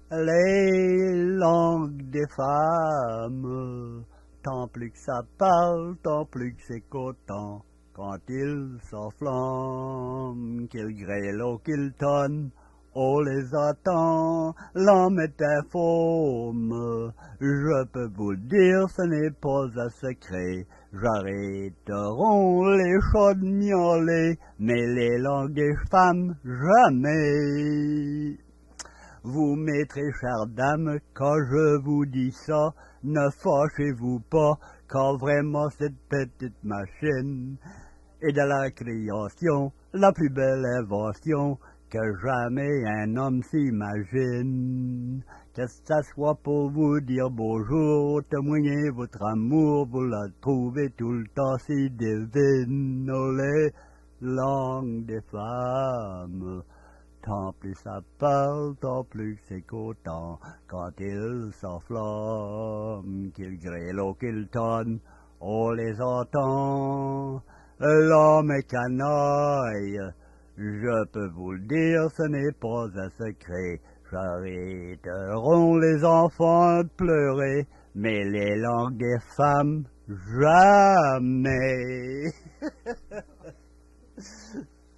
Les langues des femmes, tant plus que ça parle, tant plus que c'est content. Quand ils s'enflamment, qu'ils grêlent ou qu'ils tonnent, on les attend, l'homme est informe. Je peux vous le dire, ce n'est pas un secret. J'arrêteront les chats de miauler, mais les langues des femmes, jamais. Vous mettrez, chère dame, quand je vous dis ça, ne fâchez-vous pas, quand vraiment cette petite machine est de la création, la plus belle invention que jamais un homme s'imagine. Que ça soit pour vous dire bonjour, témoigner votre amour, vous la trouvez tout le temps si divine. Oh, les langues des femmes. Tant plus ça parle, tant plus c'est content. Quand ils s'enflamment, qu'ils grêlent ou qu'ils tonnent, on les entend. L'homme est canaille, je peux vous le dire, ce n'est pas un secret. J'arrêteront les enfants de pleurer, mais les langues des femmes, jamais.